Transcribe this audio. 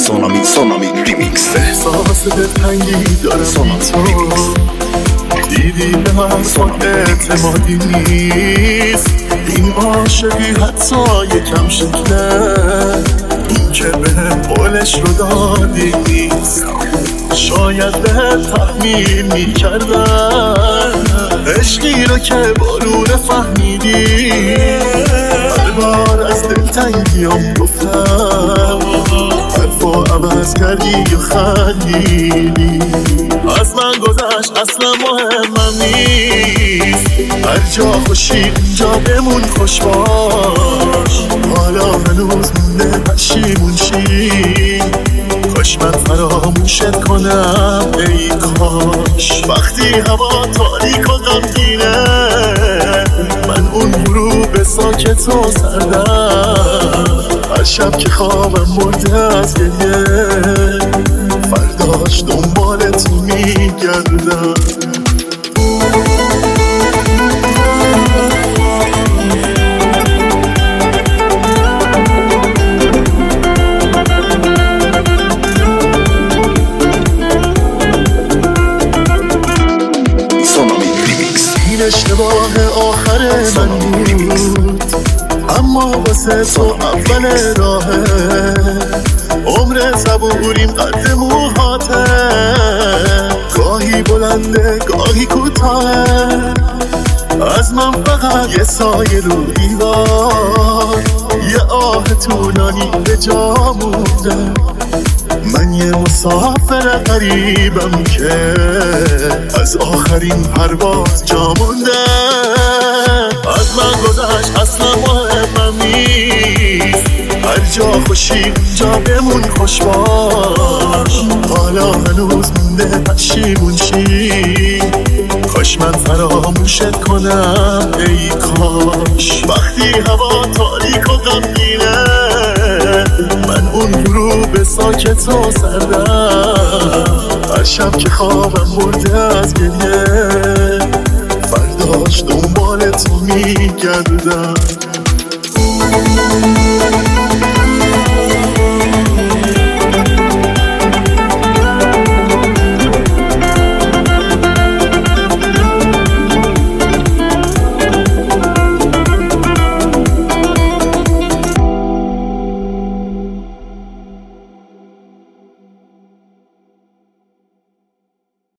سونامی ریمیکس. احساس دلتنگی دارم سونامی ریمیکس. دیدی به من اصلا اعتمادی نیست، این عاشقی حتی یکم شکله، این که بهم قولش رو دادی نیست. شاید بهم تحمیل میکردم عشقی رو که بارون فهمیدی. هر بار از دلتنگیام گفتم حرفا عوض کردی و خندیدی. از من گذشت اصلا مهمم نیست، هر جا خوشی اونجا بمون خوش باش. حالا هنوز مونده پشیمون شی، کاش من فراموشت کنم ای کاش. وقتی هوا تاریک و غمگینه، من اون غروب ساکت و سردم، هر شب که خوابم مرده از گریه، فرداش دنبالت میگردم. این اشتباه آخر من بود، اما واسه تو اول راهه. عمر صبوریم قد موهاته، گاهی بلنده گاهی کوتاهه. از من فقط یه سایه رو دیوار، یه آه طولانی به جا مونده. من یه مسافر غریبم که از آخرین پرواز جا مونده. از من گذشت اصلا مهمم نیست، هر جا خوشی اونجا بمون خوش باش. حالا هنوز مونده پشیمون شی، کاش من فراموشت کنم ای کاش. وقتی هوا تاریک و غمگینه، من اون غروب ساکت و سردم، هر شب که خوابم مرده از گریه، فرداش دنبالت میگردم.